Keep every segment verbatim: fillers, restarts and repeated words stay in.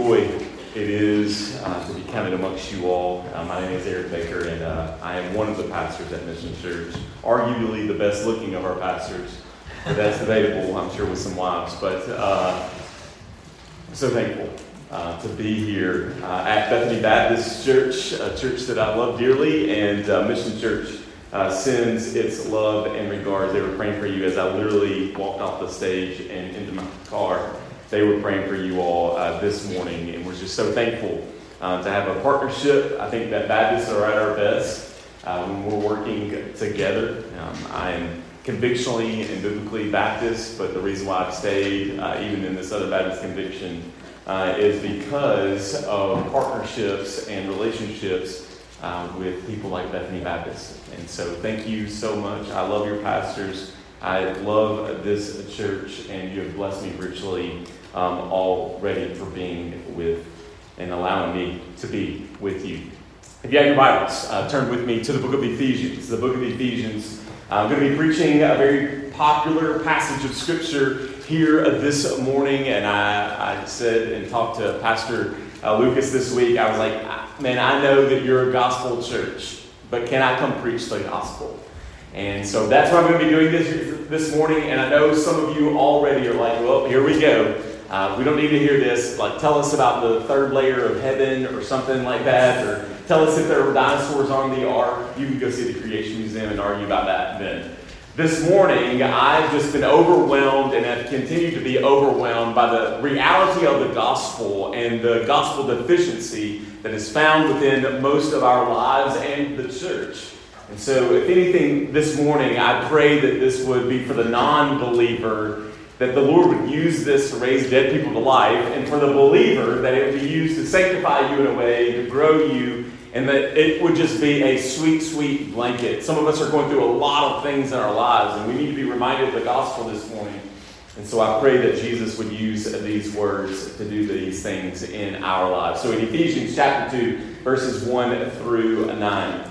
joy it is uh, to be counted amongst you all. Uh, my name is Eric Baker, and uh, I am one of the pastors at Mission Church. Arguably the best looking of our pastors, but that's debatable, I'm sure, with some wives. But uh, I'm so thankful uh, to be here uh, at Bethany Baptist Church, a church that I love dearly, and uh, Mission Church uh, sends its love and regards. They were praying for you as I literally walked off the stage and into my car. They were praying for you all uh, this morning, and we're just so thankful uh, to have a partnership. I think that Baptists are at our best uh, when we're working together. Um, I am convictionally and biblically Baptist, but the reason why I've stayed, uh, even in this other Baptist conviction, uh, is because of partnerships and relationships uh, with people like Bethany Baptist. And so thank you so much. I love your pastors. I love this church, and you have blessed me richly um, already for being with and allowing me to be with you. If you have your Bibles, uh, turn with me to the book of Ephesians. The book of Ephesians. I'm going to be preaching a very popular passage of Scripture here this morning, and I, I said and talked to Pastor uh, Lucas this week. I was like, man, I know that you're a gospel church, but can I come preach the gospel? And so that's what I'm going to be doing this this morning. And I know some of you already are like, well, here we go. Uh, we don't need to hear this. Like, tell us about the third layer of heaven or something like that. Or tell us if there were dinosaurs on the ark. You can go see the Creation Museum and argue about that then. This morning, I've just been overwhelmed and have continued to be overwhelmed by the reality of the gospel and the gospel deficiency that is found within most of our lives and the church. And so, if anything, this morning, I pray that this would be for the non-believer, that the Lord would use this to raise dead people to life, and for the believer, that it would be used to sanctify you in a way, to grow you, and that it would just be a sweet, sweet blanket. Some of us are going through a lot of things in our lives, and we need to be reminded of the gospel this morning. And so I pray that Jesus would use these words to do these things in our lives. So in Ephesians chapter two, verses one through nine.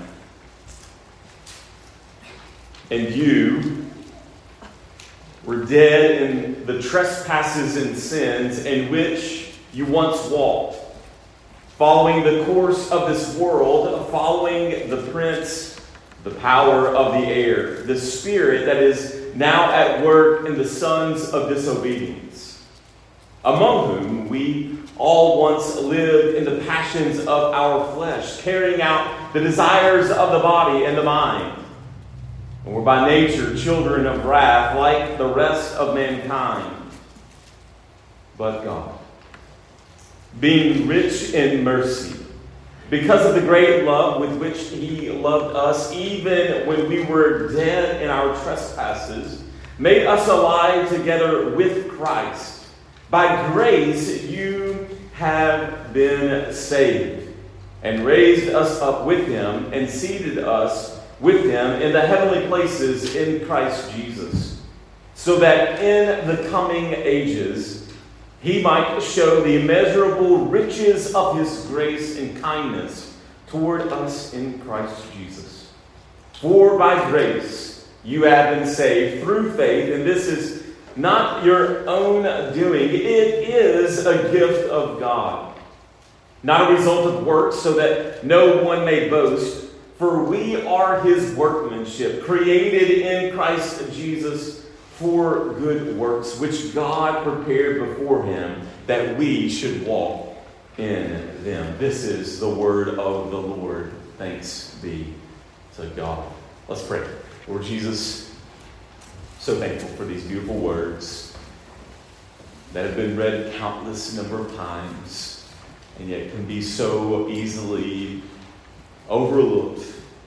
And you were dead in the trespasses and sins in which you once walked, following the course of this world, following the prince, the power of the air, the spirit that is now at work in the sons of disobedience, among whom we all once lived in the passions of our flesh, carrying out the desires of the body and the mind. And we're by nature children of wrath, like the rest of mankind. But God, being rich in mercy, because of the great love with which He loved us, even when we were dead in our trespasses, made us alive together with Christ. By grace you have been saved, and raised us up with Him, and seated us with Him in the heavenly places in Christ Jesus, so that in the coming ages He might show the immeasurable riches of His grace and kindness toward us in Christ Jesus. For by grace you have been saved through faith, and this is not your own doing. It is a gift of God, not a result of works, so that no one may boast. For we are His workmanship, created in Christ Jesus for good works, which God prepared before Him that we should walk in them. This is the word of the Lord. Thanks be to God. Let's pray. Lord Jesus, so thankful for these beautiful words that have been read countless number of times, and yet can be so easily overlooked.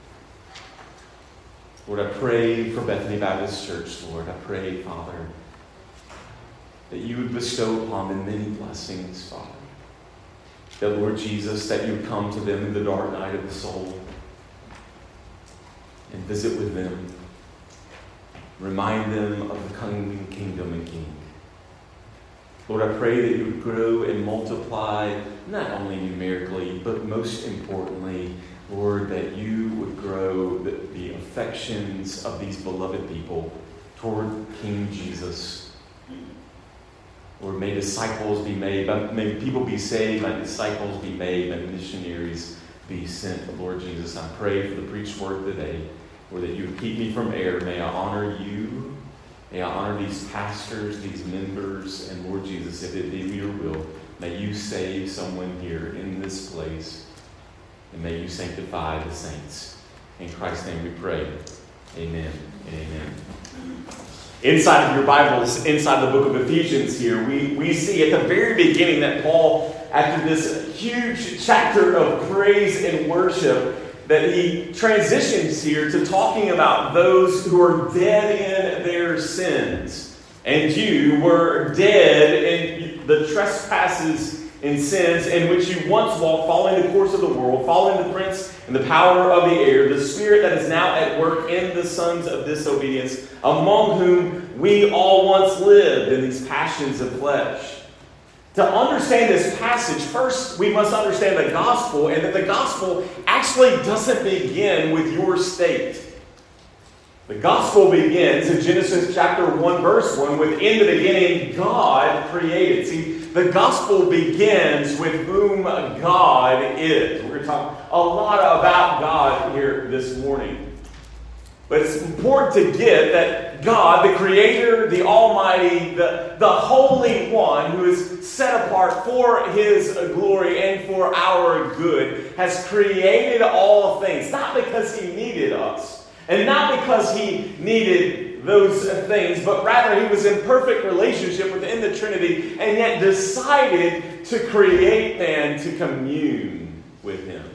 Lord, I pray for Bethany Baptist Church, Lord. I pray, Father, that you would bestow upon them many blessings, Father. That, Lord Jesus, that you would come to them in the dark night of the soul and visit with them. Remind them of the coming kingdom and King. Lord, I pray that you would grow and multiply, not only numerically, but most importantly, Lord, that you would grow the, the affections of these beloved people toward King Jesus. Lord, may disciples be made, may people be saved, may disciples be made, may missionaries be sent. Lord Jesus, I pray for the preached word today, Lord, that you would keep me from error. May I honor you. May I honor these pastors, these members, and Lord Jesus, if it be your will, may you save someone here in this place, and may you sanctify the saints. In Christ's name we pray. Amen and amen. Inside of your Bibles, inside the book of Ephesians here, we, we see at the very beginning that Paul, after this huge chapter of praise and worship, that he transitions here to talking about those who are dead in their sins. And you were dead in the trespasses and sins in which you once walked, following the course of the world, following the prince and the power of the air, the spirit that is now at work in the sons of disobedience, among whom we all once lived in these passions of flesh. To understand this passage, first we must understand the gospel, and that the gospel actually doesn't begin with your state. The gospel begins in Genesis chapter one, verse one, with in the beginning God created. See, the gospel begins with whom God is. We're going to talk a lot about God here this morning. But it's important to get that God, the Creator, the Almighty, the, the Holy One, who is set apart for His glory and for our good, has created all things. Not because He needed us, and not because He needed those things, but rather He was in perfect relationship within the Trinity, and yet decided to create man to commune with Him.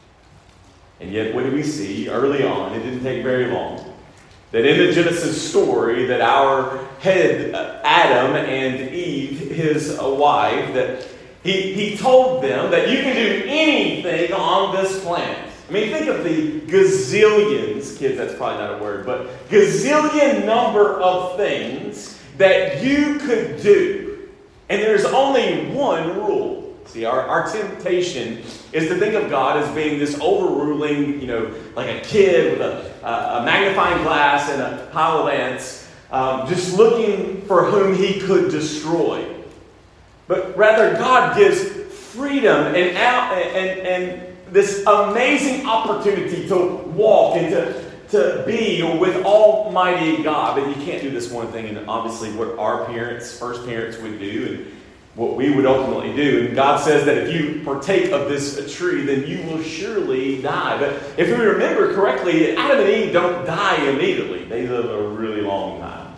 And yet, what do we see early on? It didn't take very long. That in the Genesis story, that our head, Adam and Eve, his wife, that he, he told them that you can do anything on this planet. I mean, think of the gazillions, kids, that's probably not a word, but gazillion number of things that you could do. And there's only one rule. See, our, our temptation is to think of God as being this overruling, you know, like a kid with a, a, a magnifying glass and a pile of ants, um, just looking for whom He could destroy. But rather, God gives freedom and, out, and, and this amazing opportunity to walk and to, to be with Almighty God. But you can't do this one thing, and obviously what our parents, first parents would do, and what we would ultimately do. And God says that if you partake of this tree, then you will surely die. But if we remember correctly, Adam and Eve don't die immediately. They live a really long time.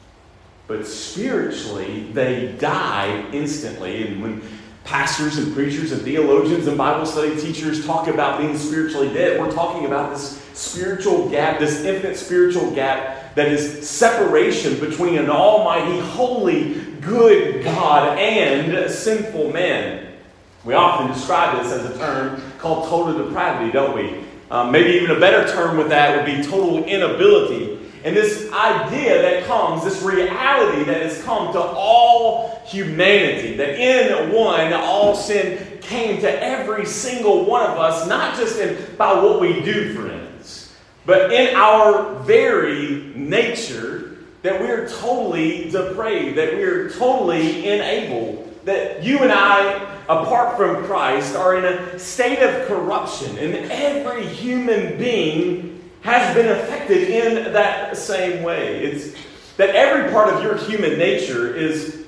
But spiritually, they die instantly. And when pastors and preachers and theologians and Bible study teachers talk about being spiritually dead, we're talking about this spiritual gap, this infinite spiritual gap that is separation between an almighty, holy, good God and sinful man. We often describe this as a term called total depravity, don't we? Um, maybe even a better term with that would be total inability. And this idea that comes, this reality that has come to all humanity, that in one, all sin came to every single one of us, not just in, by what we do, friends, but in our very nature, that we're totally depraved, that we're totally unable, that you and I, apart from Christ, are in a state of corruption. And every human being has been affected in that same way. It's that every part of your human nature is,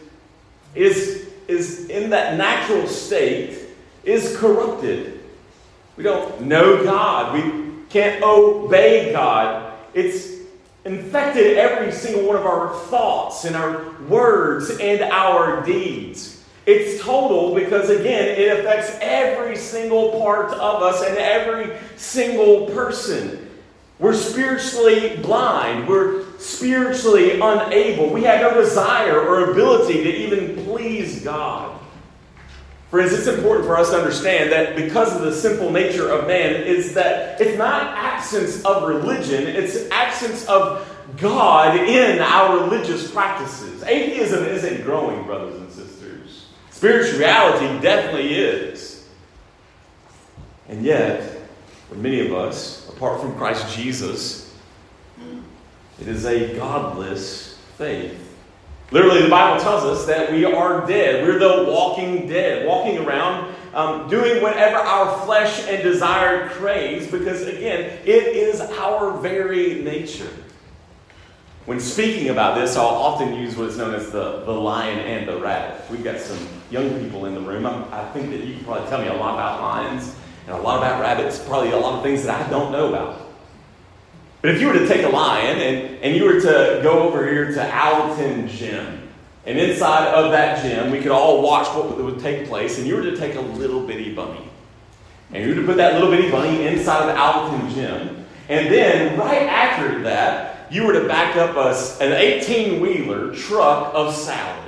is, is in that natural state, is corrupted. We don't know God. We can't obey God. It's infected every single one of our thoughts and our words and our deeds. It's total because, again, it affects every single part of us and every single person. We're spiritually blind. We're spiritually unable. We have no desire or ability to even please God. Friends, it's important for us to understand that because of the sinful nature of man, is that it's not absence of religion, it's absence of God in our religious practices. Atheism isn't growing, brothers and sisters. Spirituality definitely is. And yet, for many of us, apart from Christ Jesus, it is a godless faith. Literally, the Bible tells us that we are dead. We're the walking dead, walking around, um, doing whatever our flesh and desire craves, because, again, it is our very nature. When speaking about this, I'll often use what is known as the, the lion and the rabbit. We've got some young people in the room. I'm, I think that you can probably tell me a lot about lions and a lot about rabbits, probably a lot of things that I don't know about. But if you were to take a lion and, and you were to go over here to Alton Gym, and inside of that gym, we could all watch what would take place, and you were to take a little bitty bunny, and you were to put that little bitty bunny inside of Alton Gym, and then right after that, you were to back up a, an eighteen-wheeler truck of salad.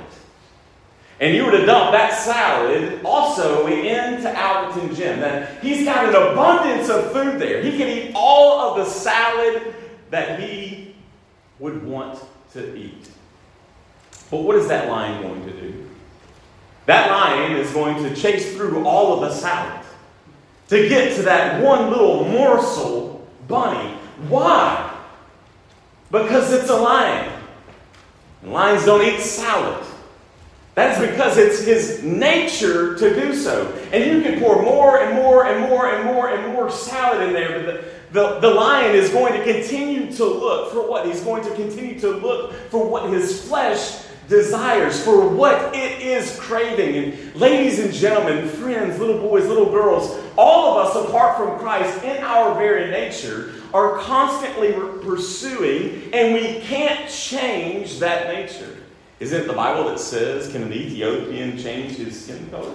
And you were to dump that salad also into Alton Gym. Now, he's got an abundance of food there. He can eat all of the salad that he would want to eat. But what is that lion going to do? That lion is going to chase through all of the salad to get to that one little morsel bunny. Why? Because it's a lion. And lions don't eat salad. That's because it's his nature to do so. And you can pour more and more and more and more and more salad in there, but the, the, the lion is going to continue to look for what? He's going to continue to look for what his flesh desires, for what it is craving. And ladies and gentlemen, friends, little boys, little girls, all of us apart from Christ in our very nature are constantly pursuing, and we can't change that nature. Isn't it the Bible that says, can an Ethiopian change his skin color?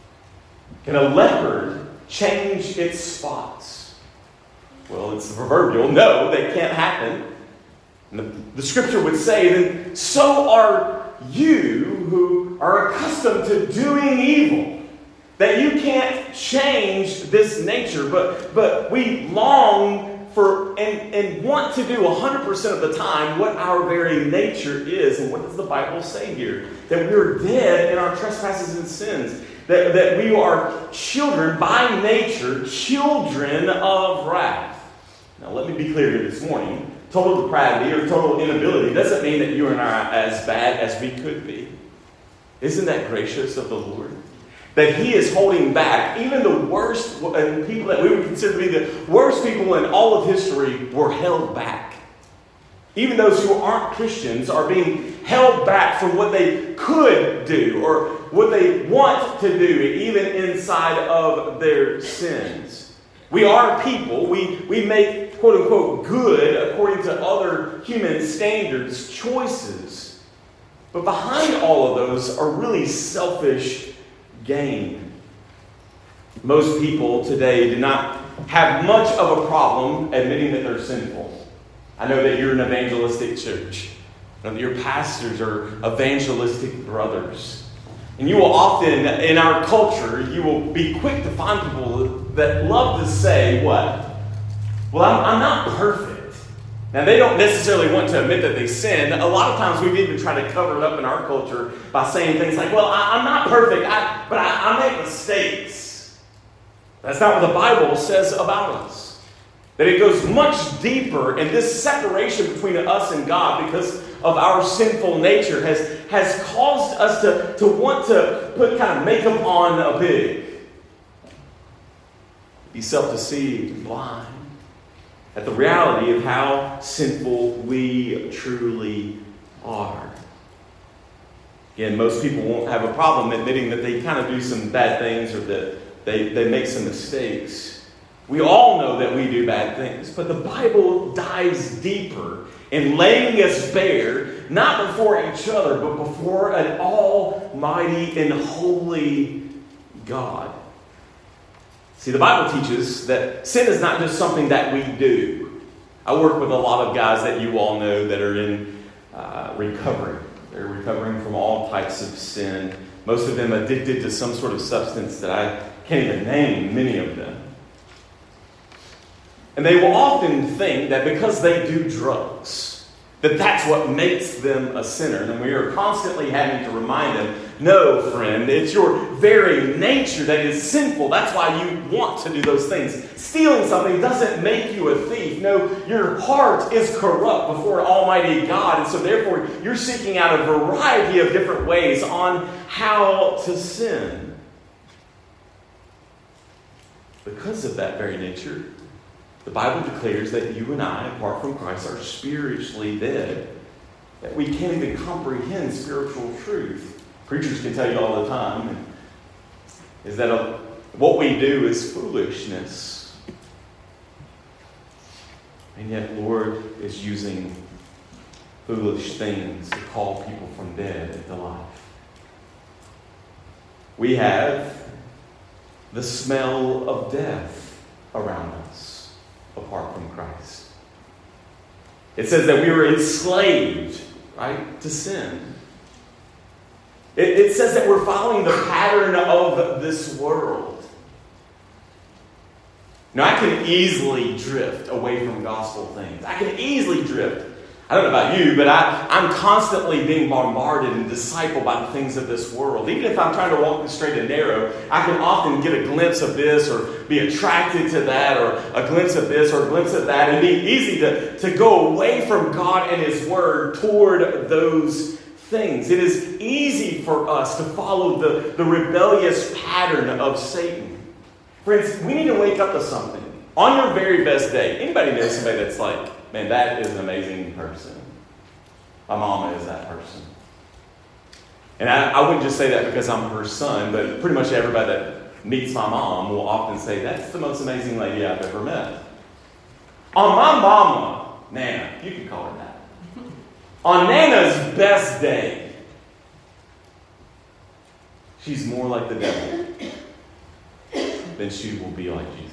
Can a leopard change its spots? Well, it's the proverbial, no, that can't happen. And the, the scripture would say, then so are you who are accustomed to doing evil, that you can't change this nature, but, but we long for and, and want to do one hundred percent of the time what our very nature is. And what does the Bible say here? That we're dead in our trespasses and sins. That, that we are children by nature, children of wrath. Now let me be clear here this morning. Total depravity or total inability doesn't mean that you and I are as bad as we could be. Isn't that gracious of the Lord? That he is holding back even the worst, and people that we would consider to be the worst people in all of history were held back. Even those who aren't Christians are being held back from what they could do or what they want to do, even inside of their sins. We are people. We, we make, quote unquote, good, according to other human standards, choices. But behind all of those are really selfish gain. Most people today do not have much of a problem admitting that they're sinful. I know that you're an evangelistic church. I know that your pastors are evangelistic brothers. And you will often, in our culture, you will be quick to find people that love to say, what? Well, I'm, I'm not perfect. Now, they don't necessarily want to admit that they sin. A lot of times we've even tried to cover it up in our culture by saying things like, well, I, I'm not perfect, I, but I, I make mistakes. That's not what the Bible says about us. That it goes much deeper, and this separation between us and God because of our sinful nature has, has caused us to, to want to put kind of makeup on a pig. Be self-deceived and blind at the reality of how sinful we truly are. Again, most people won't have a problem admitting that they kind of do some bad things or that they, they make some mistakes. We all know that we do bad things, but the Bible dives deeper in laying us bare, not before each other, but before an almighty and holy God. See, the Bible teaches that sin is not just something that we do. I work with a lot of guys that you all know that are in uh, recovery. They're recovering from all types of sin. Most of them addicted to some sort of substance that I can't even name, many of them. And they will often think that because they do drugs, that that's what makes them a sinner. And we are constantly having to remind them No, friend, it's your very nature that is sinful. That's why you want to do those things. Stealing something doesn't make you a thief. No, your heart is corrupt before Almighty God, and so therefore you're seeking out a variety of different ways on how to sin. Because of that very nature, the Bible declares that you and I, apart from Christ, are spiritually dead, that we can't even comprehend spiritual truth. Preachers can tell you all the time is that a, what we do is foolishness. And yet, Lord is using foolish things to call people from dead into life. We have the smell of death around us apart from Christ. It says that we were enslaved, right, to sin. It, it says that we're following the pattern of this world. Now, I can easily drift away from gospel things. I can easily drift. I don't know about you, but I, I'm constantly being bombarded and discipled by the things of this world. Even if I'm trying to walk the straight and narrow, I can often get a glimpse of this or be attracted to that or a glimpse of this or a glimpse of that. And be easy to, to go away from God and His Word toward those things. It is easy for us to follow the, the rebellious pattern of Satan. Friends, we need to wake up to something. On your very best day, anybody know somebody that's like, man, that is an amazing person. My mama is that person. And I, I wouldn't just say that because I'm her son, but pretty much everybody that meets my mom will often say, that's the most amazing lady I've ever met. On my mama, Nana, you can call her that. On Nana's best day, she's more like the devil than she will be like Jesus.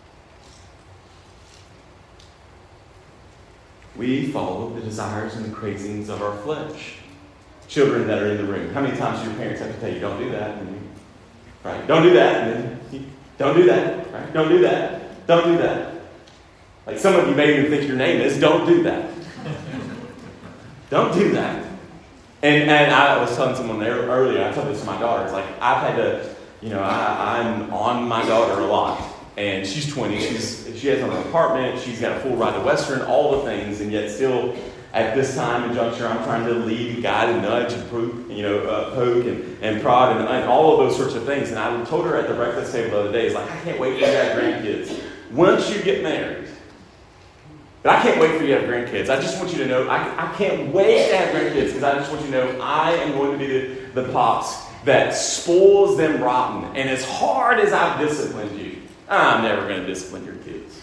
We follow the desires and the cravings of our flesh. Children that are in the room, how many times do your parents have to tell you, don't do that? And you, right? Don't do that. And then you, don't do that. Right? Don't do that. Don't do that. Like some of you may even think your name is, don't do that. Don't do that. And and I was telling someone there earlier, I told this to my daughter, it's like I've had to, you know, I, I'm on my daughter a lot. And she's twenty, she's she has an apartment, she's got a full ride to Western, all the things, and yet still at this time and juncture, I'm trying to lead, guide, and nudge, and poke, you know, uh, poke and, and prod and, and all of those sorts of things. And I told her at the breakfast table the other day, it's like, I can't wait for you to have grandkids. Once you get married, but I can't wait for you to have grandkids. I just want you to know, I, I can't wait to have grandkids because I just want you to know I am going to be the, the pops that spoils them rotten. And as hard as I've disciplined you, I'm never going to discipline your kids.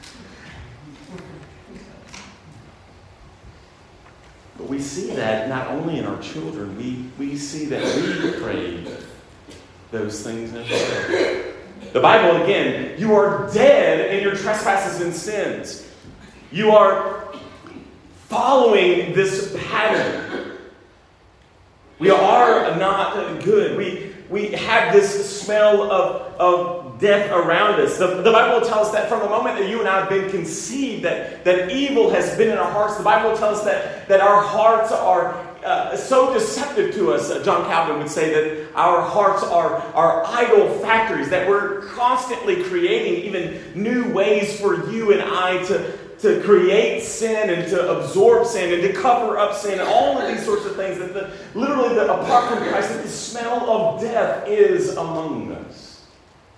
But we see that not only in our children, we, we see that we crave those things as well. The Bible, again, you are dead in your trespasses and sins. You are following this pattern. We are not good. We, we have this smell of, of death around us. The, the Bible tells us that from the moment that you and I have been conceived, that, that evil has been in our hearts. The Bible tells us that, that our hearts are uh, so deceptive to us. Uh, John Calvin would say that our hearts are, are idol factories, that we're constantly creating even new ways for you and I to to create sin and to absorb sin and to cover up sin, and all of these sorts of things that the, literally the, apart from Christ, that the smell of death is among us.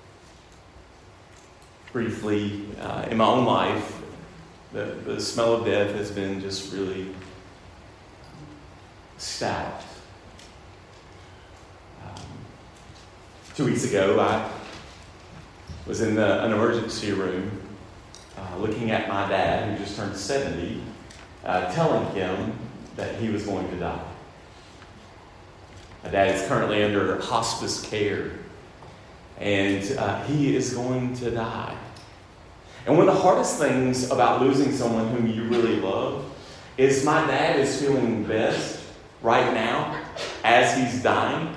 Briefly, uh, in my own life, the, the smell of death has been just really stout. Um, two weeks ago, I was in the, an emergency room Uh, looking at my dad, who just turned seventy, uh, telling him that he was going to die. My dad is currently under hospice care, and uh, he is going to die. And one of the hardest things about losing someone whom you really love is my dad is feeling best right now as he's dying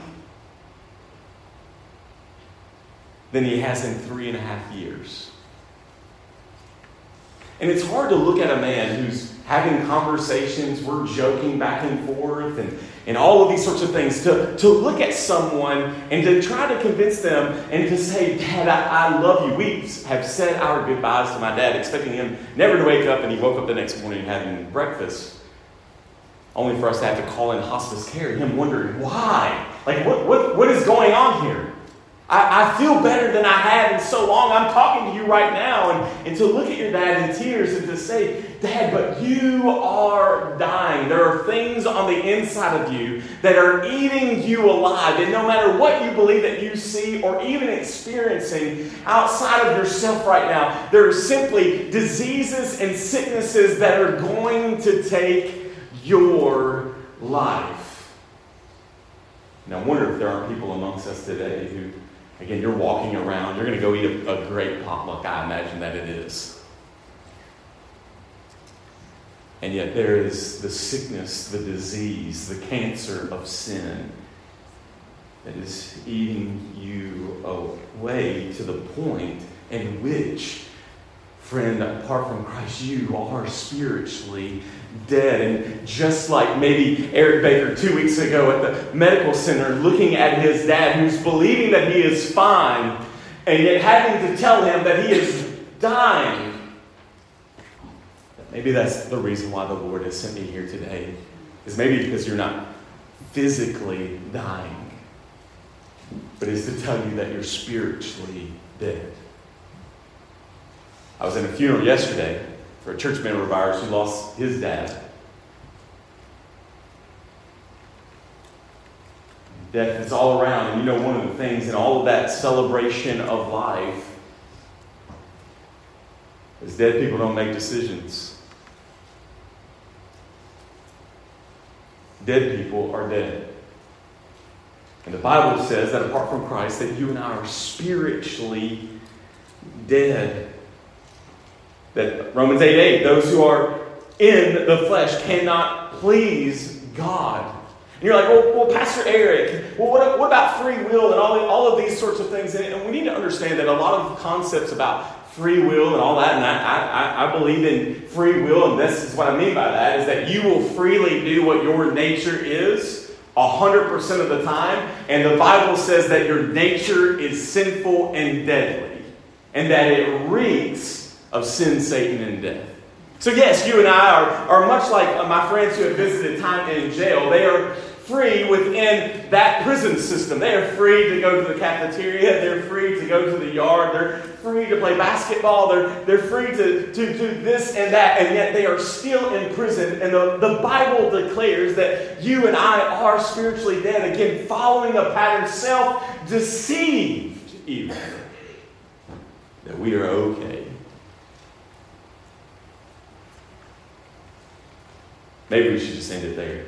than he has in three and a half years. And it's hard to look at a man who's having conversations, we're joking back and forth, and, and all of these sorts of things, to, to look at someone and to try to convince them and to say, Dad, I, I love you. We have said our goodbyes to my dad, expecting him never to wake up, and he woke up the next morning having breakfast, only for us to have to call in hospice care, him wondering why. Like, what, what, what is going on here? I, I feel better than I have in so long. I'm talking to you right now. And, and to look at your dad in tears and to say, Dad, but you are dying. There are things on the inside of you that are eating you alive. And no matter what you believe that you see or even experiencing outside of yourself right now, there are simply diseases and sicknesses that are going to take your life. And I wonder if there are people amongst us today who, again, you're walking around, you're going to go eat a, a great potluck. I imagine that it is. And yet there is the sickness, the disease, the cancer of sin that is eating you away to the point in which, friend, apart from Christ, you are spiritually dead. And just like maybe Eric Baker two weeks ago at the medical center, looking at his dad who's believing that he is fine, and yet having to tell him that he is dying. Maybe that's the reason why the Lord has sent me here today, is maybe because you're not physically dying, but it's to tell you that you're spiritually dead. I was in a funeral yesterday for a church member of ours who lost his dad. Death is all around, and you know one of the things in all of that celebration of life is dead people don't make decisions. Dead people are dead. And the Bible says that apart from Christ, that you and I are spiritually dead. That Romans eight eight, those who are in the flesh cannot please God. And you're like, well, well Pastor Eric, well, what, what about free will and all, all of these sorts of things? And we need to understand that a lot of concepts about free will and all that, and I, I, I believe in free will, and this is what I mean by that, is that you will freely do what your nature is one hundred percent of the time. And the Bible says that your nature is sinful and deadly, and that it reeks of sin, Satan, and death. So yes, you and I are, are much like my friends who have visited time in jail. They are free within that prison system. They are free to go to the cafeteria. They're free to go to the yard. They're free to play basketball. They're, they're free to, to do this and that. And yet they are still in prison. And the, the Bible declares that you and I are spiritually dead. Again, following a pattern, self-deceived even. That we are okay. Maybe we should just end it there.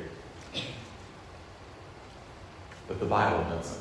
But the Bible doesn't.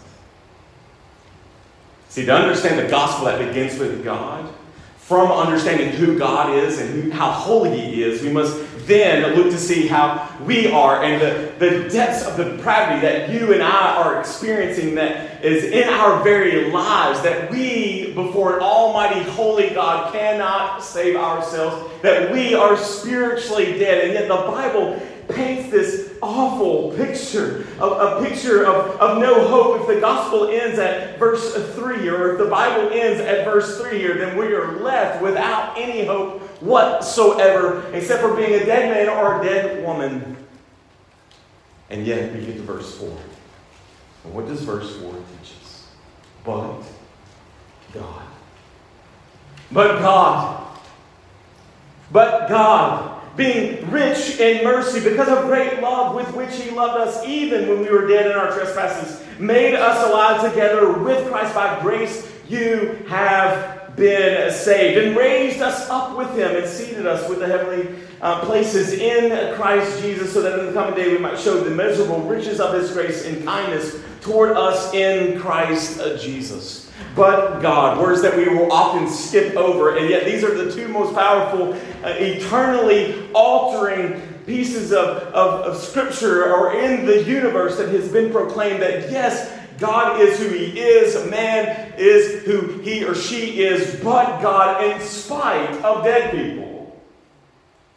See, to understand the gospel that begins with God, from understanding who God is and who, how holy He is, we must then look to see how we are and the, the depths of the depravity that you and I are experiencing that is in our very lives, that we, before an almighty, holy God, cannot save ourselves, that we are spiritually dead. And yet the Bible paints this awful picture, a, a picture of, of no hope. If the gospel ends at verse three, or if the Bible ends at verse three here, then we are left without any hope whatsoever, except for being a dead man or a dead woman. And yet we get to verse four. And what does verse four teach us? But God. But God. But God. Being rich in mercy, because of great love with which He loved us, even when we were dead in our trespasses, made us alive together with Christ. By grace you have been saved, and raised us up with Him, and seated us with the heavenly uh, places in Christ Jesus, so that in the coming day we might show the immeasurable riches of His grace and kindness toward us in Christ uh, Jesus. But God, words that we will often skip over, and yet these are the two most powerful, uh, eternally altering pieces of, of, of Scripture or in the universe that has been proclaimed, that yes, God is who He is, man is who he or she is, but God, in spite of dead people,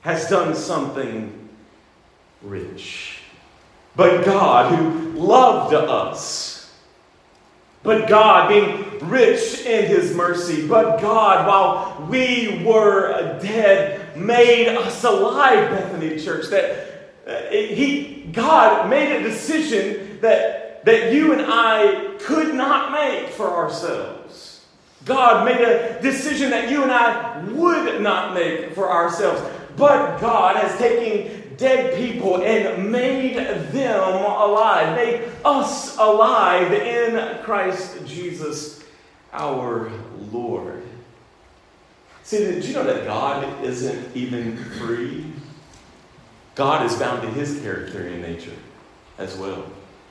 has done something rich. But God, who loved us, but God, being rich in His mercy, but God, while we were dead, made us alive, Bethany Church. That uh, He, God made a decision that, that you and I could not make for ourselves. God made a decision that you and I would not make for ourselves. But God has taken dead people and made them alive, made us alive in Christ Jesus our Lord. See, did you know that God isn't even free? God is bound to His character and nature as well.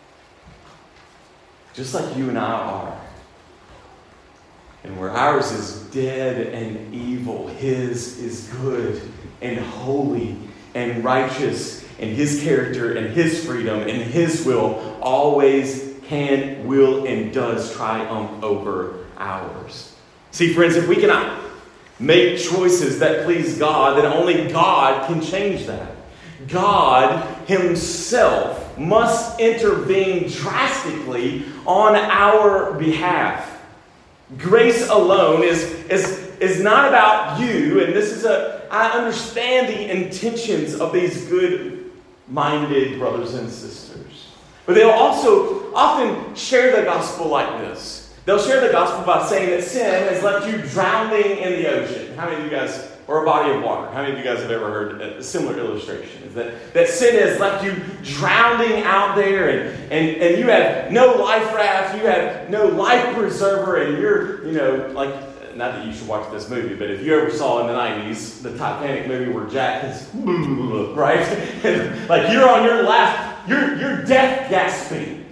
Just like you and I are. And where ours is dead and evil, His is good and holy and righteous, and His character and His freedom and His will always can, will, and does triumph over ours. See, friends, if we cannot make choices that please God, then only God can change that. God Himself must intervene drastically on our behalf. Grace alone is, is, is not about you, and this is a, I understand the intentions of these good-minded brothers and sisters. But they'll also often share the gospel like this. They'll share the gospel by saying that sin has left you drowning in the ocean. How many of you guys, or a body of water, how many of you guys have ever heard a similar illustration? Is that, that sin has left you drowning out there, and, and, and you have no life raft, you have no life preserver, and you're, you know, like, not that you should watch this movie, but if you ever saw in the nineties, the Titanic movie where Jack is, right? And like you're on your last, you're, you're death gasping.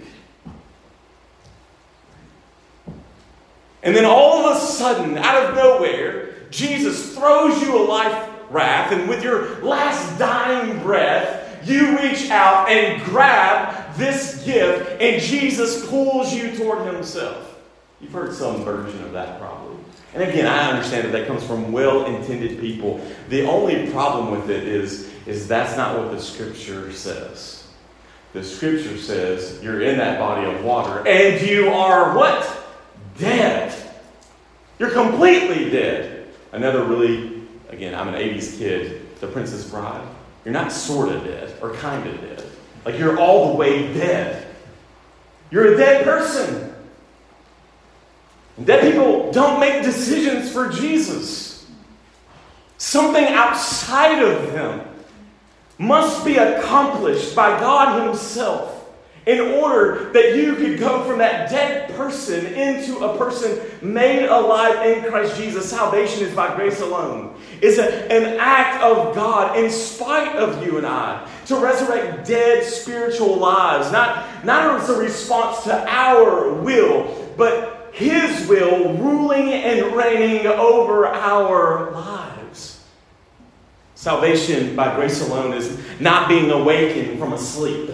And then all of a sudden, out of nowhere, Jesus throws you a life raft, and with your last dying breath, you reach out and grab this gift, and Jesus pulls you toward Himself. You've heard some version of that probably. And again, I understand that that comes from well-intended people. The only problem with it is, is that's not what the Scripture says. The Scripture says you're in that body of water, and you are what? Dead. You're completely dead. Another really, again, I'm an eighties kid, The Princess Bride. You're not sort of dead or kind of dead. Like you're all the way dead. You're a dead person. And dead people don't make decisions for Jesus. Something outside of Him must be accomplished by God Himself in order that you could go from that dead person into a person made alive in Christ Jesus. Salvation is by grace alone. It's a, an act of God in spite of you and I to resurrect dead spiritual lives. Not, not as a response to our will, but His will ruling and reigning over our lives. Salvation by grace alone is not being awakened from a sleep.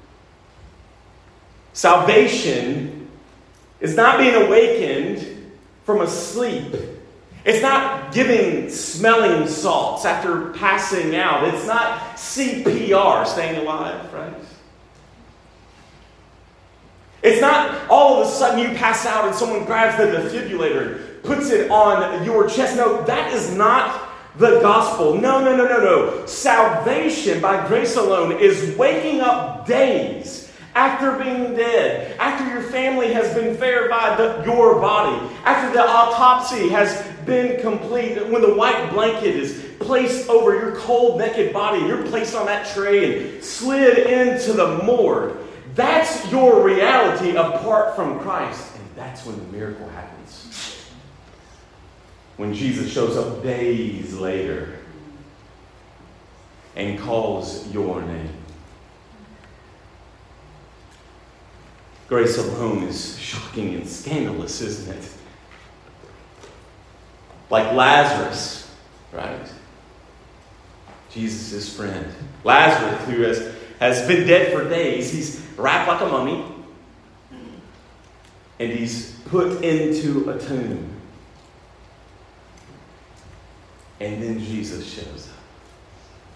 Salvation is not being awakened from a sleep. It's not giving smelling salts after passing out. It's not C P R, staying alive, right? It's not all of a sudden you pass out and someone grabs the defibrillator and puts it on your chest. No, that is not the gospel. No, no, no, no, no. Salvation by grace alone is waking up days after being dead, after your family has been verified the, your body, after the autopsy has been complete, when the white blanket is placed over your cold, naked body, and you're placed on that tray and slid into the morgue. That's your reality apart from Christ. And that's when the miracle happens. When Jesus shows up days later and calls your name. Grace alone is shocking and scandalous, isn't it? Like Lazarus, right? Jesus' friend. Lazarus, who has, has been dead for days, he's wrapped like a mummy, and he's put into a tomb. And then Jesus shows up.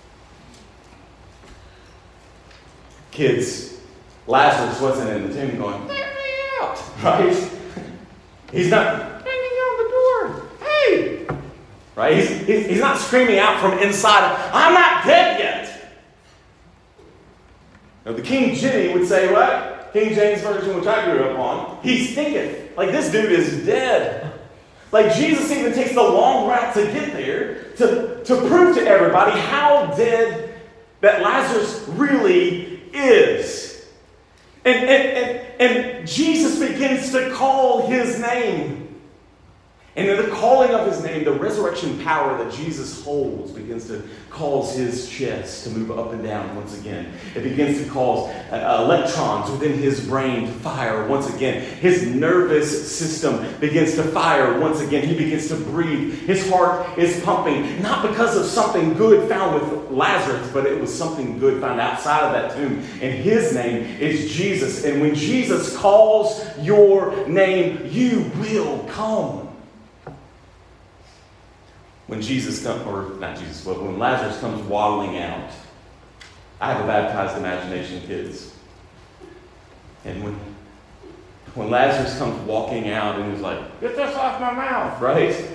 Kids, Lazarus wasn't in the tomb going, "Let me out," right? He's not banging on the door. Hey! Right? He's, he's, he's not screaming out from inside, "I'm not dead yet." Now, the King Jenny would say what? King James Version, which I grew up on. He stinketh. Like, this dude is dead. Like, Jesus even takes the long route to get there to, to prove to everybody how dead that Lazarus really is. And, and, and, and Jesus begins to call his name. And in the calling of his name, the resurrection power that Jesus holds begins to cause his chest to move up and down once again. It begins to cause uh, electrons within his brain to fire once again. His nervous system begins to fire once again. He begins to breathe. His heart is pumping, not because of something good found with Lazarus, but it was something good found outside of that tomb. And his name is Jesus. And when Jesus calls your name, you will come. When Jesus comes, or not Jesus, but when Lazarus comes waddling out, I have a baptized imagination, kids. And when, when Lazarus comes walking out and he's like, "Get this off my mouth," right?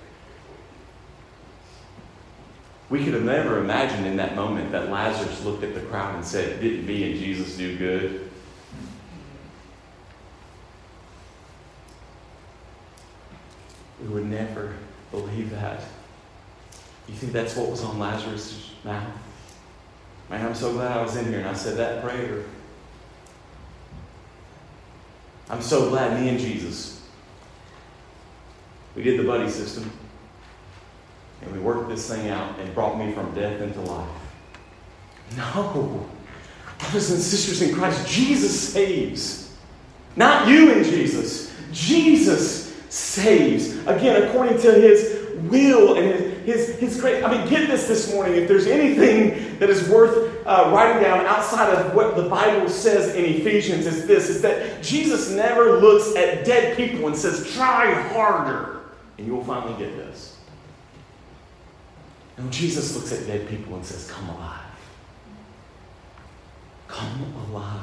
We could have never imagined in that moment that Lazarus looked at the crowd and said, "Didn't me and Jesus do good?" We would never believe that. You think that's what was on Lazarus' mouth? Man, I'm so glad I was in here and I said that prayer. I'm so glad me and Jesus, we did the buddy system. And we worked this thing out and brought me from death into life. No. Brothers and sisters in Christ, Jesus saves. Not you and Jesus. Jesus saves. Again, according to his will and his, his, his great... I mean, get this this morning. If there's anything that is worth uh, writing down outside of what the Bible says in Ephesians, is this, is that Jesus never looks at dead people and says, "Try harder, and you'll finally get this." No, Jesus looks at dead people and says, "Come alive. Come alive."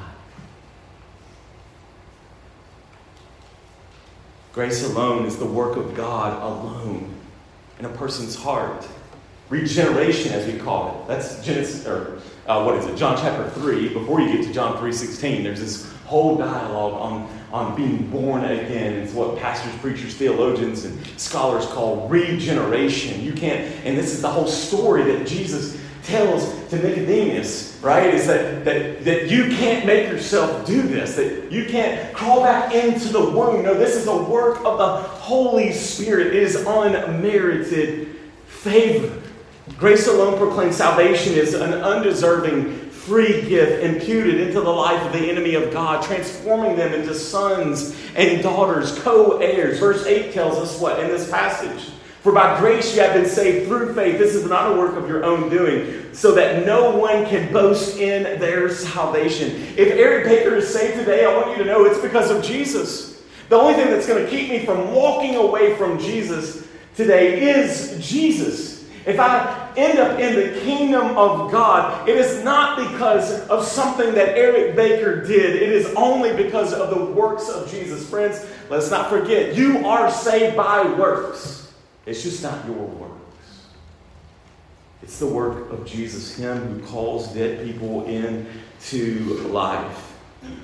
Grace alone is the work of God alone in a person's heart. Regeneration, as we call it. That's Genesis, or uh, what is it? John chapter three. Before you get to John three sixteen, there's this whole dialogue on, on being born again. It's what pastors, preachers, theologians, and scholars call regeneration. You can't, and this is the whole story that Jesus tells to Nicodemus, right? Is that, that, that you can't make yourself do this, that you can't crawl back into the womb. No, this is a work of the Holy Spirit. It is unmerited favor. Grace alone proclaims salvation is an undeserving free gift imputed into the life of the enemy of God, transforming them into sons and daughters, co-heirs. Verse eight tells us what in this passage? "For by grace you have been saved through faith. This is not a work of your own doing, so that no one can boast in their salvation." If Eric Baker is saved today, I want you to know it's because of Jesus. The only thing that's going to keep me from walking away from Jesus today is Jesus. If I end up in the kingdom of God, it is not because of something that Eric Baker did. It is only because of the works of Jesus. Friends, let's not forget, you are saved by works. It's just not your works. It's the work of Jesus, him who calls dead people into life.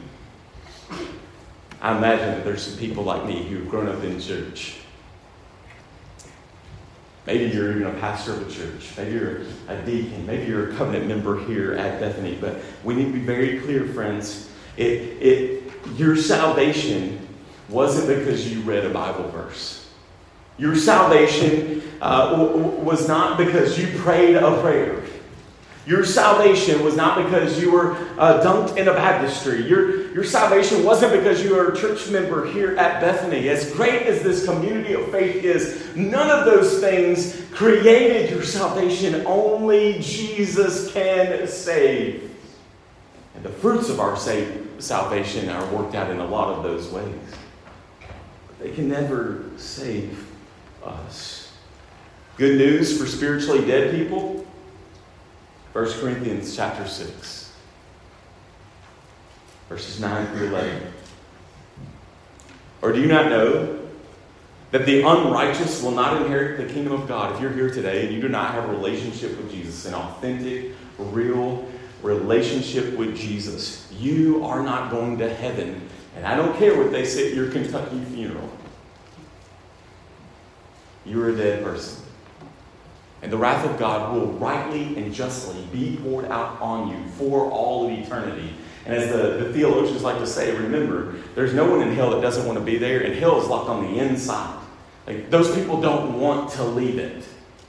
I imagine that there's some people like me who've grown up in church. Maybe you're even a pastor of a church. Maybe you're a deacon. Maybe you're a covenant member here at Bethany. But we need to be very clear, friends. It, it, your salvation wasn't because you read a Bible verse. Your salvation uh, w- w- was not because you prayed a prayer. Your salvation was not because you were uh, dunked in a baptistry. Your, your salvation wasn't because you were a church member here at Bethany. As great as this community of faith is, none of those things created your salvation. Only Jesus can save. And the fruits of our save, salvation are worked out in a lot of those ways. But they can never save us. Good news for spiritually dead people. First Corinthians chapter six. Verses nine through eleven. Or do you not know that the unrighteous will not inherit the kingdom of God? If you're here today and you do not have a relationship with Jesus, an authentic, real relationship with Jesus, you are not going to heaven. And I don't care what they say at your Kentucky funeral. You're a dead person. And the wrath of God will rightly and justly be poured out on you for all of eternity. And as the, the theologians like to say, remember, there's no one in hell that doesn't want to be there, and hell is locked on the inside. Like, those people don't want to leave it.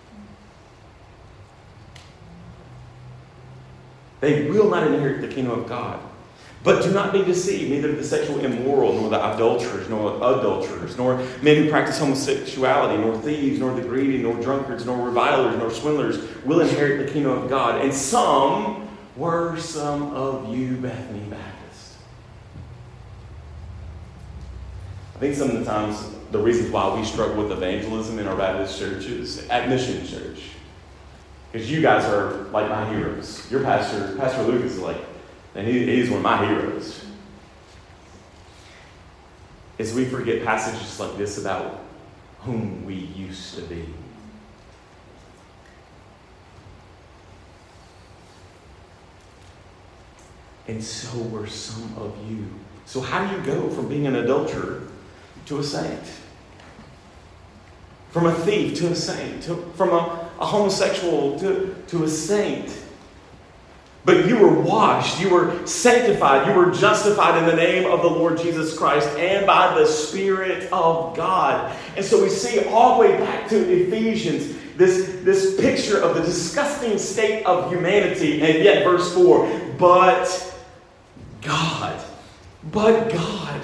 They will not inherit the kingdom of God. But do not be deceived, neither the sexual immoral, nor the adulterers, nor adulterers, nor men who practice homosexuality, nor thieves, nor the greedy, nor drunkards, nor revilers, nor swindlers will inherit the kingdom of God. And some were some of you, Bethany Baptist. I think some of the times the reasons why we struggle with evangelism in our Baptist churches, at Mission Church, because you guys are like my heroes. Your pastor, Pastor Lucas, is like, and he, he's one of my heroes. Is we forget passages like this about whom we used to be. And so were some of you. So how do you go from being an adulterer to a saint? From a thief to a saint? To, from a, a homosexual to, to a saint? But you were washed, you were sanctified, you were justified in the name of the Lord Jesus Christ and by the Spirit of God. And so we see all the way back to Ephesians, this, this picture of the disgusting state of humanity. And yet, verse four, but God, but God.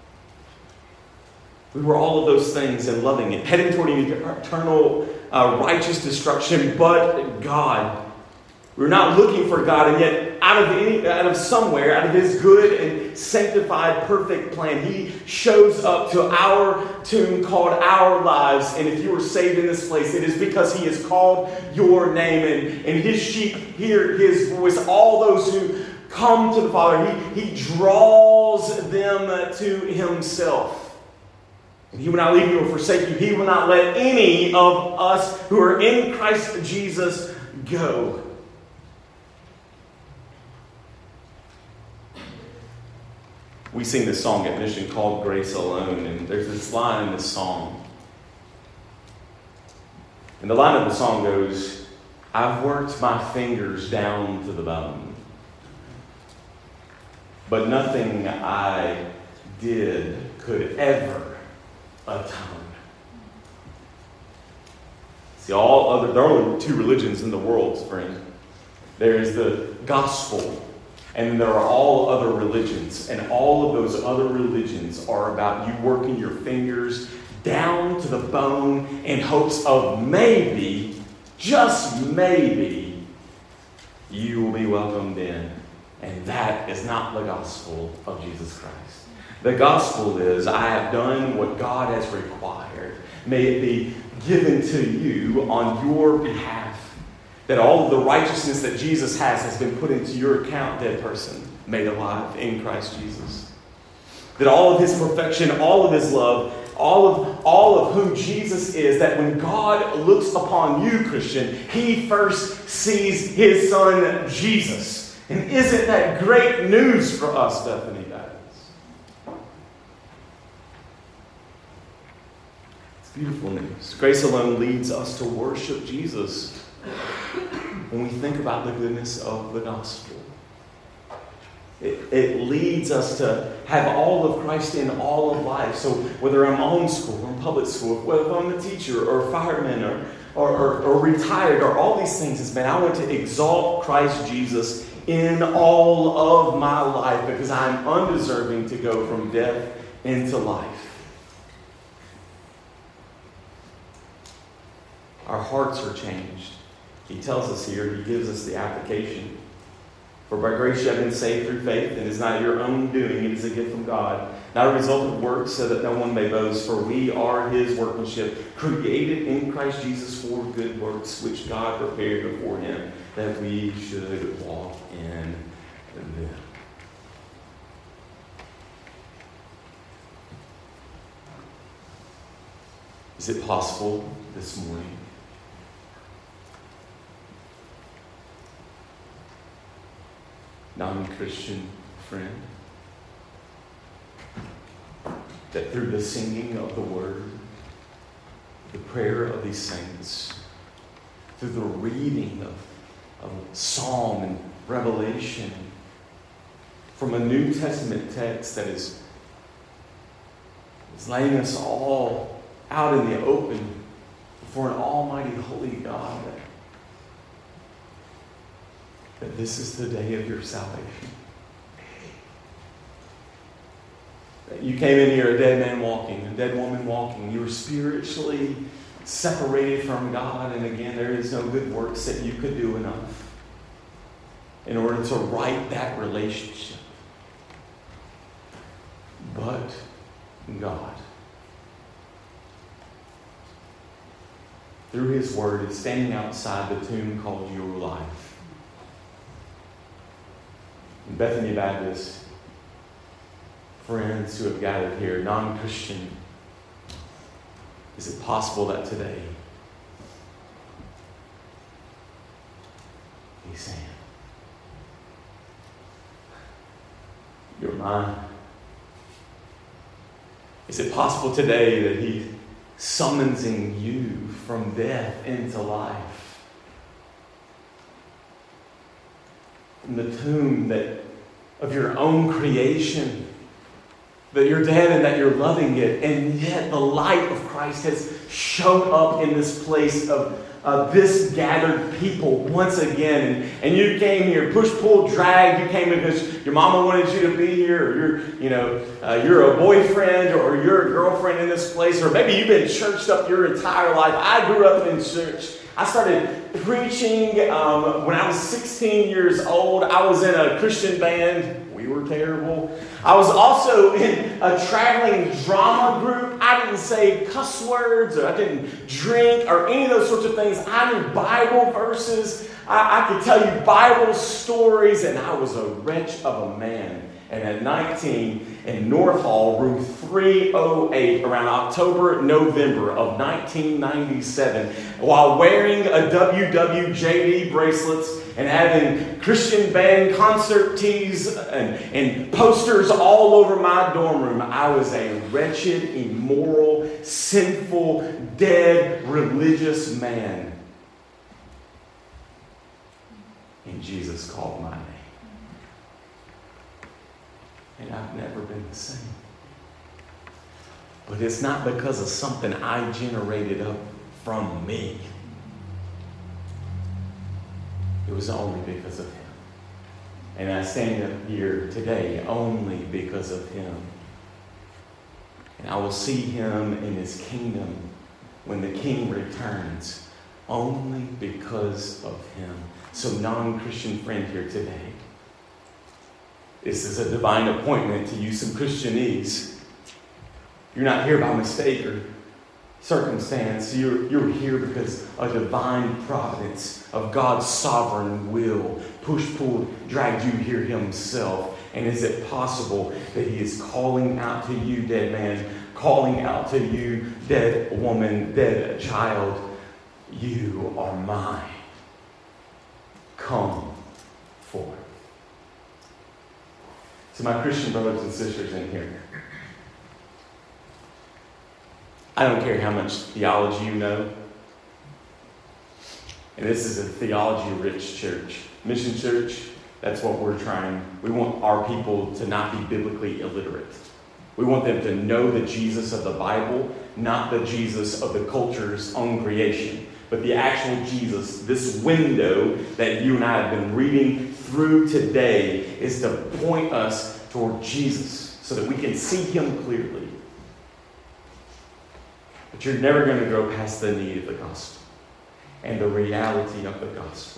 We were all of those things and loving it, heading toward eternal uh, righteous destruction, but God. We're not looking for God, and yet out of any, out of somewhere, out of His good and sanctified, perfect plan, He shows up to our tomb called our lives. And if you were saved in this place, it is because He has called your name, and, and His sheep hear His voice. All those who come to the Father, He, he draws them to Himself. And He will not leave you or forsake you. He will not let any of us who are in Christ Jesus go. We sing this song at Mission called Grace Alone, and there's this line in this song. And the line of the song goes, I've worked my fingers down to the bone, but nothing I did could ever atone. See, all other, there are only two religions in the world, friend. There is the gospel, and then there are all other religions. And all of those other religions are about you working your fingers down to the bone in hopes of maybe, just maybe, you will be welcomed in. And that is not the gospel of Jesus Christ. The gospel is, I have done what God has required. May it be given to you on your behalf. That all of the righteousness that Jesus has has been put into your account, dead person, made alive in Christ Jesus. That all of His perfection, all of His love, all of, all of who Jesus is, that when God looks upon you, Christian, He first sees His Son, Jesus. And isn't that great news for us, Bethany Baptist? It's beautiful news. Grace alone leads us to worship Jesus. When we think about the goodness of the gospel, it, it leads us to have all of Christ in all of life. So whether I'm homeschool or in public school, whether I'm a teacher or a fireman or, or, or, or retired or all these things, it's been I want to exalt Christ Jesus in all of my life because I'm undeserving to go from death into life. Our hearts are changed. He tells us here, He gives us the application. For by grace you have been saved through faith, and it is not your own doing, it is a gift from God, not a result of works, so that no one may boast. For we are His workmanship, created in Christ Jesus for good works, which God prepared before Him, that we should walk in them. Is it possible this morning non-Christian friend, that through the singing of the word, the prayer of these saints, through the reading of, of Psalm and Revelation, from a New Testament text that is, is laying us all out in the open before an almighty holy God, that, that this is the day of your salvation. That you came in here a dead man walking, a dead woman walking. You were spiritually separated from God, and again, there is no good works that you could do enough in order to right that relationship. But God, through His Word, is standing outside the tomb called your life. In Bethany Baptist, friends who have gathered here, non-Christian, is it possible that today He's saying, you're mine? Is it possible today that He's summoning you from death into life? From the tomb that of your own creation, that you're dead and that you're loving it, and yet the light of Christ has showed up in this place of uh, this gathered people once again. And, and you came here, push, pull, drag. You came because your mama wanted you to be here, or you're, you know, uh, you're a boyfriend, or you're a girlfriend in this place, or maybe you've been churched up your entire life. I grew up in church. I started preaching um, when I was sixteen years old. I was in a Christian band. We were terrible. I was also in a traveling drama group. I didn't say cuss words, or I didn't drink, or any of those sorts of things. I knew Bible verses. I, I could tell you Bible stories, and I was a wretch of a man. And at nineteen, in North Hall, room three oh eight, around October, November of nineteen ninety-seven, while wearing a W W J D bracelets and having Christian band concert tees and, and posters all over my dorm room, I was a wretched, immoral, sinful, dead, religious man. And Jesus called my name. And I've never been the same. But it's not because of something I generated up from me. It was only because of Him. And I stand up here today only because of Him. And I will see Him in His kingdom when the King returns only because of Him. So, non-Christian friend here today, this is a divine appointment to you, some Christianese. You're not here by mistake or circumstance. You're, you're here because a divine providence of God's sovereign will push, pulled, dragged you here Himself. And is it possible that He is calling out to you, dead man, calling out to you, dead woman, dead child, you are mine. Come forth. So my Christian brothers and sisters in here, I don't care how much theology you know. And this is a theology-rich church. Mission Church, that's what we're trying. We want our people to not be biblically illiterate. We want them to know the Jesus of the Bible, not the Jesus of the culture's own creation, but the actual Jesus. This window that you and I have been reading through today is to point us toward Jesus so that we can see Him clearly. But you're never going to go past the need of the gospel and the reality of the gospel.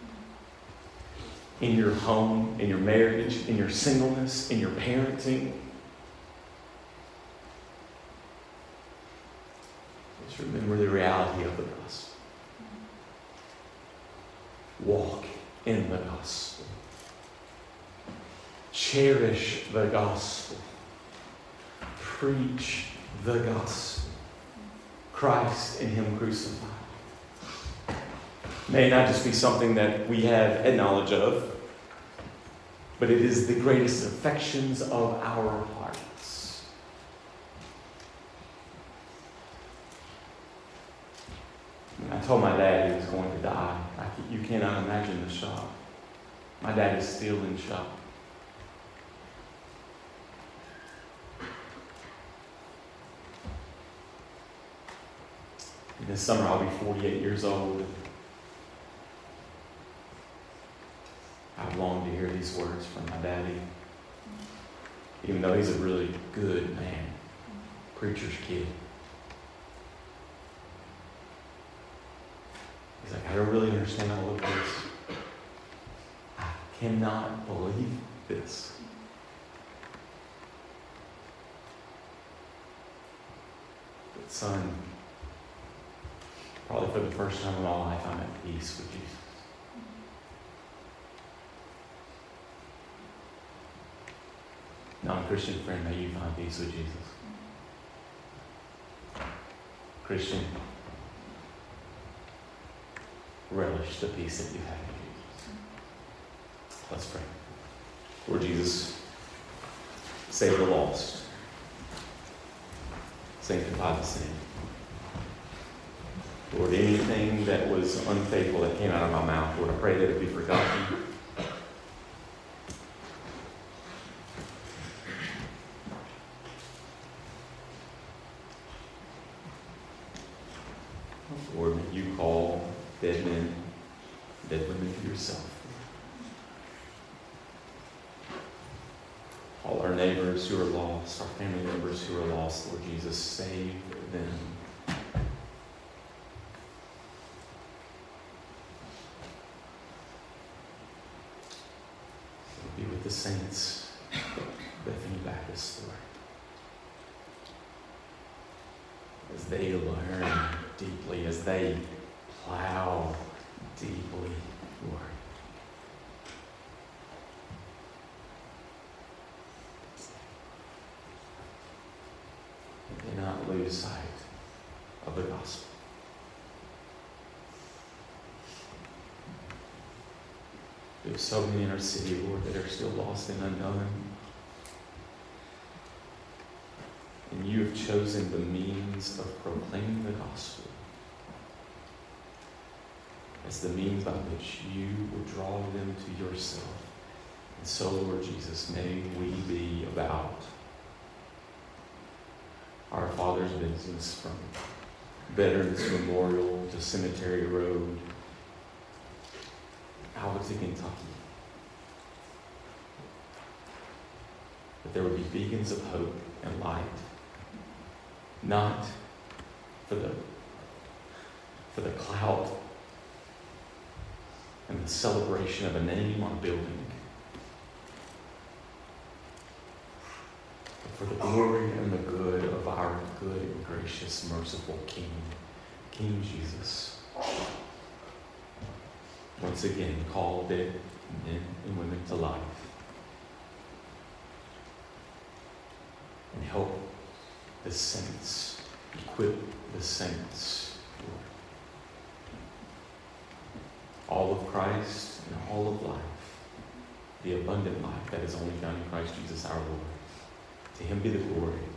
In your home, in your marriage, in your singleness, in your parenting. Just remember the reality of the gospel. Walk in the gospel. Cherish the gospel. Preach the gospel. Christ and Him crucified. May it not just be something that we have a knowledge of, but it is the greatest affections of our hearts. When I told my dad he was going to die, I, you cannot imagine the shock. My dad is still in shock. This summer I'll be forty-eight years old. I've longed to hear these words from my daddy. Even though he's a really good man, preacher's kid. He's like, I don't really understand all of this. I cannot believe this. But son, probably for the first time in my life, I'm at peace with Jesus. Non-Christian friend, may you find peace with Jesus. Christian, relish the peace that you have in Jesus. Let's pray. Lord Jesus, save the lost. Sanctify the sinner. Lord, anything that was unfaithful that came out of my mouth, Lord, I pray that it be forgotten. Lord, may you call dead men, dead women to yourself. All our neighbors who are lost, our family members who are lost, Lord Jesus, save them. Be with the saints, Bethany Baptist, Lord, as they learn deeply, as they plow deeply, Lord. And not lose sight of the gospel. There's so many in our city, Lord, that are still lost and unknown. And you have chosen the means of proclaiming the gospel as the means by which you will draw them to yourself. And so, Lord Jesus, may we be about our Father's business, from Veterans Memorial to Cemetery Road, out to Kentucky. That there would be beacons of hope and light, not for the for the clout and the celebration of a name on a building, but for the glory and the good of our good and gracious, merciful King, King Jesus. Once again, call dead men and women to life. And help the saints, equip the saints, Lord. All of Christ and all of life, the abundant life that is only found in Christ Jesus our Lord. To Him be the glory.